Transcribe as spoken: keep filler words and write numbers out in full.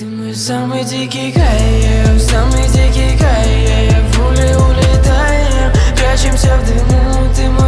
Ты мой самый дикий кайф, самый дикий кайф. В уле улетаем, прячемся в дыму. Ты мой